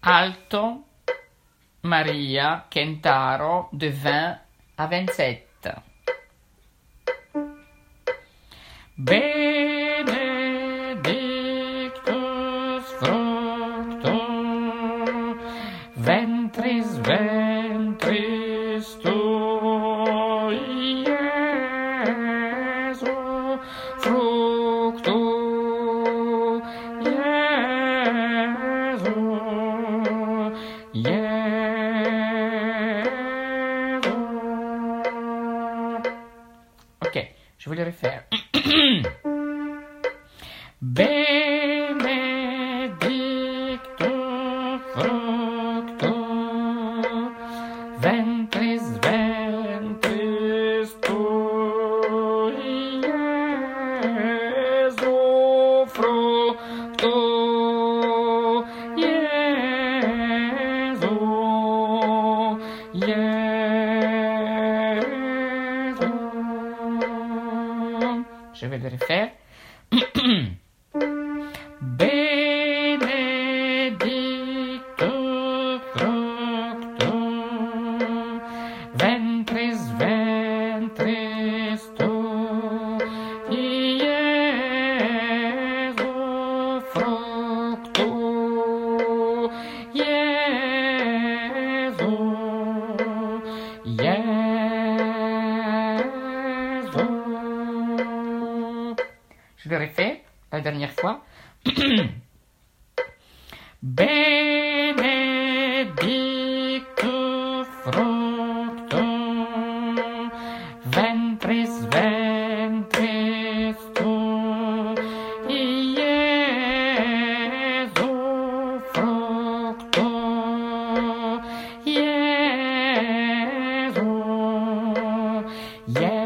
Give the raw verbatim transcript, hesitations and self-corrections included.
Alto, Maria, Kentaro, de vingt à vingt-sept. Benedictus fructus ventris ventris tui, Iesu, fructus, Iesu, Iesu. Ok, je vais le refaire. Benedictus fructus ventris ventris tui, Iesu, fructus, Iesu, Iesu. Je vais le refaire. Benedictus fructus ventris ventris tui, Iesu, fructus, Iesu, Iesu. Je le refais la dernière fois. Benedictus fructus ventris ventris tui, Iesu, fructus, Iesu, Iesu.